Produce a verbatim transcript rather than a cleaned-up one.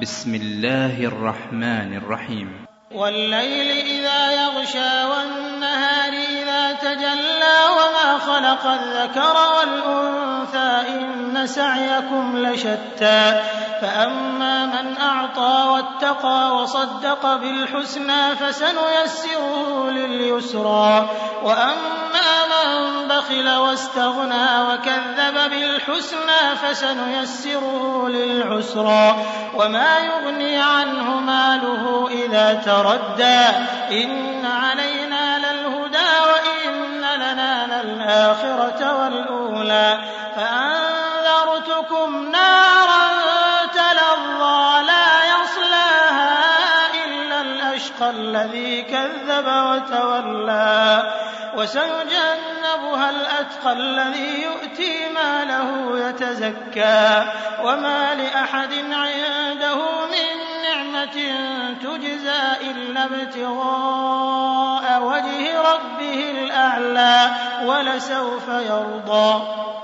بسم الله الرحمن الرحيم والليل إذا يغشى والنهار إذا تجلى وما خلق الذكر والأنثى إن سعيكم لشتى فأما من أعطى واتقى وصدق بالحسنى فسنيسره لليسرى وأما من بخل واستغنى وكذب بالحسنى فسنيسره للعسرى وما يغني عنه ماله إذا تردى إن علينا للهدى وإن لنا للآخرة والأولى فأنذرتكم نارا تلظى لا يصلاها إلا الأشقى الذي كذب وتولى وسيجنبها الأتقى الذي يؤتي ماله يتزكى وما لأحد عنده من نعمة تجزى إلا ابتغاء وجه ربه الأعلى ولسوف يرضى